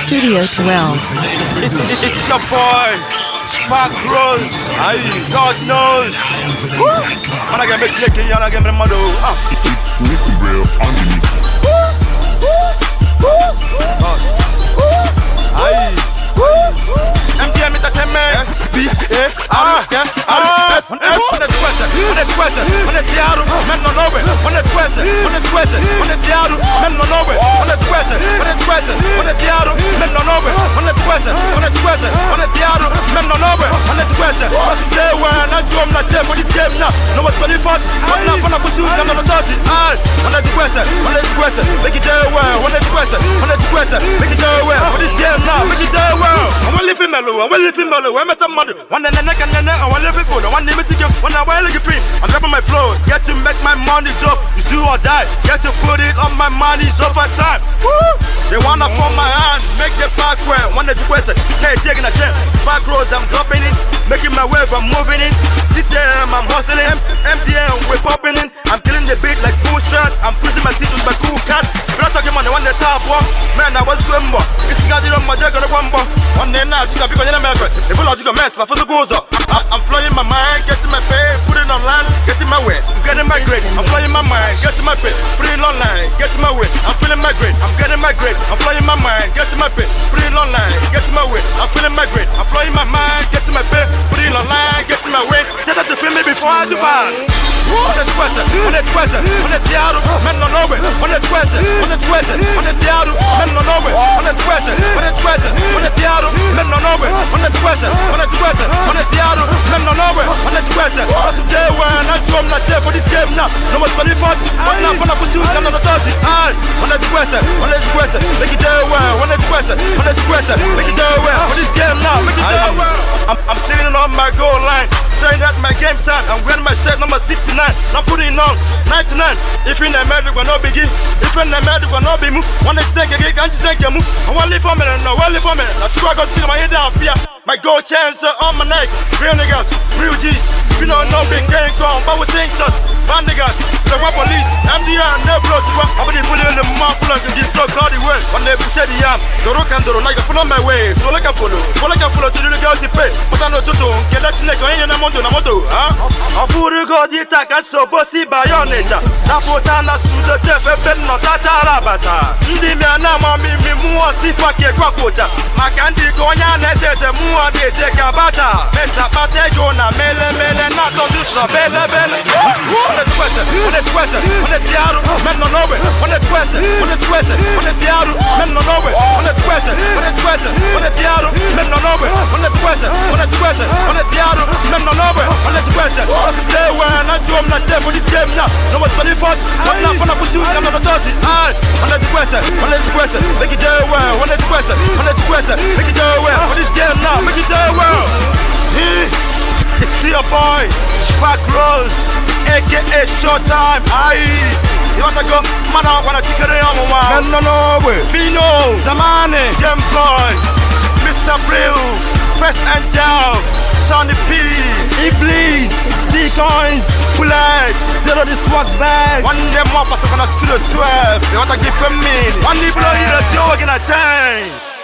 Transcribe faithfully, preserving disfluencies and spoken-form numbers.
Studio twelve. It, it, it's your boy, Spark Rose. Aye, God knows. Woo! Man, I get me clicking, and I get me mad. Ah. It's Nicky Real underneath. Woo! Woo! Woo! Woo! Aye. M T M Entertainment. S B A R S S. On the question, on the question, on the tiaro, men no know it. On the question, on the question, on the tiaro, men no know it. On the question, on the question, on the tiaro, men no know it. On the question, on the question, on the tiaro, men no know it. On the question, what's the day when I do I'm not there for this game now? No one's going to fight. I'm not going to put you on the thirty. Aye. On the question, on the question, make it day well. On the question, on the question, make it day well. For this game now, make it day well. I'm gonna live in mellow, I'm gonna live in mellow. I'm at a mother. One day, neck and then I wanna live it full. One day, missing you. When I wear like a free, I'm dropping my flow. Get to make my money drop. You do or die. Get to put it on my money. It's over time. Woo! They wanna form my hand, make the back way. One day, the question, hey, taking a chance. Back roads, I'm dropping it. Making my wave, I'm moving it. C C M, I'm hustling. M D M, we're popping in. I'm killing the beat like full shots. I'm pushing my seat with my cool cat. But I'm talking on the one that top one. Man, I was swimmer. It's got it on my jacket, one bar. One day now, you got people in America. They pull out you got mess, my first goes up. I'm flying my mind, getting my pay, put it online, getting my way. I'm getting my grade. I'm flying my mind, getting my pay, put it online, getting my way. I'm feeling my grade. I'm getting my grade. I'm flying my mind, getting my pay, put it online, getting my way. I'm feeling my grade. I'm flying my mind, getting my pay, put it online, getting my way. Tell them to feel me before I do bad. On the question, on the question, on the tiaro, men no know it. On the question, on the question, on the tiaro, men no know it. On the question, on the question, on the tiaro, men no know it. On the question, on the question, on the tiaro, men no know it. On the question, what's the day when I do I'm not there for this game now? No one's gonna fight. I'm not gonna put you on the thirty. Aye. On the question, on the question, make it day well. On the question, on the question, make it day well for this game now. Make it day well. I'm I'm sitting on my goal line, saying that my game time. I'm wearing my shirt number sixty-nine. I'm putting on ninety-nine. If you're in the medic, we're not biggie. If you're in the medic, we're not big move. One day, take a gig, can't you take a move? I want to live for a minute, no, I want to live for a minute. Now, two I got to see my head down, fear. My gold chains are on my neck. Real niggas, real G's. You know, no big gang gone, but we're saying such. Band niggas, the rap police, M D R, nebulous. I'm going to put in the mouth full of this so called the way. When they put the yam, the rock and the roll, like a full on my way. So like a follow, so like a follow to the girl to pay. But I know to do, get that neck on your moto, moto, huh? I put a god, you take a so bossy by your nature. Now put on a suit, the death, and not a tarabata. Indiana, mammy, me, more see fuck your quackwater. My candy go on, and there's a more they say cabata. Mesa Patagona, mele, mele, not on this, belle, belle. On the question, on the question, on the tiaro, men no know it. On the question, on the question, on the tiaro, men no know it. On the question, on the question, on the tiaro, men no know it. On the question, on the question, on the tiaro, men no know it. On the question, what's the day when I do I'm not there for this game now? No one's gonna fight. I'm not gonna put you on the thirty. Aye. On the question, on the question, make it day well. On the question, on the question, make it day well for this game now. Make it day well. It's your boy, Spark Rose, aka Showtime. Aye. You want to go? Man, I wanna take it on my man. No, no, way. Fino, Zamane, Gem Boy, Mister Blue, Fresh Angel, Sonny P, Iblis, T-Coins, Bullets, Zero the swag bag. One day more, I'm gonna studio twelve. You want to give a minute? One day below, you're a joke in a chain.